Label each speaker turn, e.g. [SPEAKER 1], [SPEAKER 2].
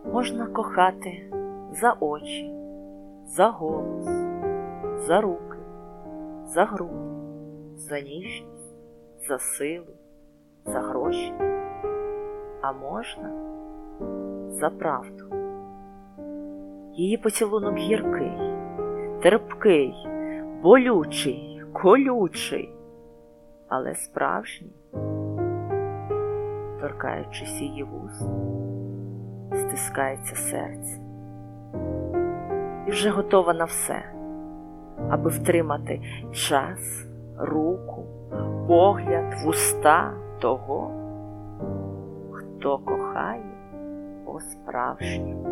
[SPEAKER 1] Можна кохати за очі, за голос, за руки, за груди, за ніжність, за силу, за гроші, а можна за правду. Її поцілунок гіркий, терпкий, болючий, колючий, але справжній. Торкаючись її вуст, стискається серце. І вже готова на все, аби втримати час, руку, погляд, вуста того, хто кохає по-справжньому.